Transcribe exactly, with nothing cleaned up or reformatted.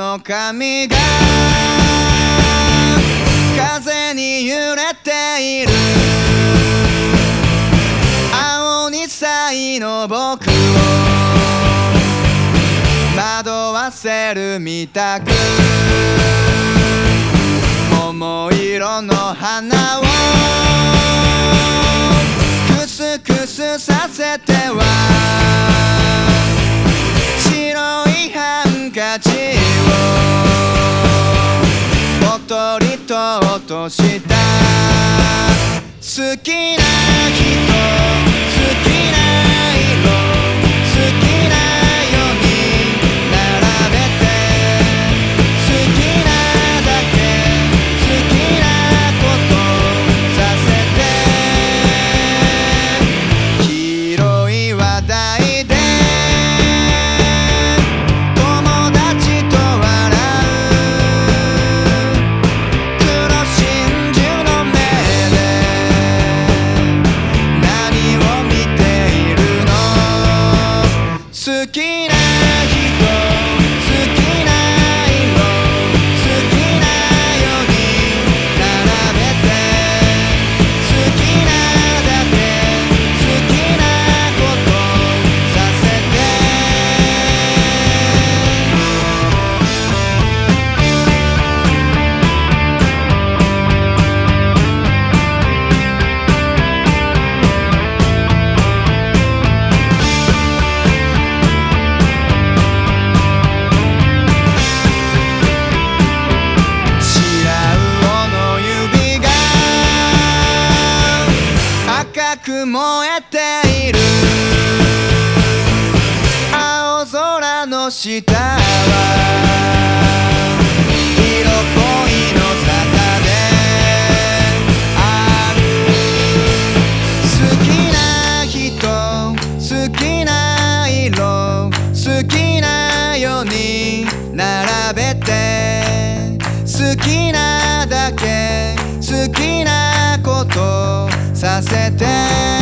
の髪が風に揺れている。青にさいの僕を惑わせるみたく、桃色の花をクスクスさせては白いハンカチをぽとりと落とした。好きな人、好きな色、好きなように並べて、好きなだけ好きなことさせて、広い話題で友達と笑う。黒真珠の目で何を見ているの。好きな人、好きな色、好きなように並べて、好きなだけ好きなことさせて。白魚の指が赤く燃えている。青空の下は色恋の坂である。好きな人、好きな色、好きなように並べて、好きなだけ好きなことさせて。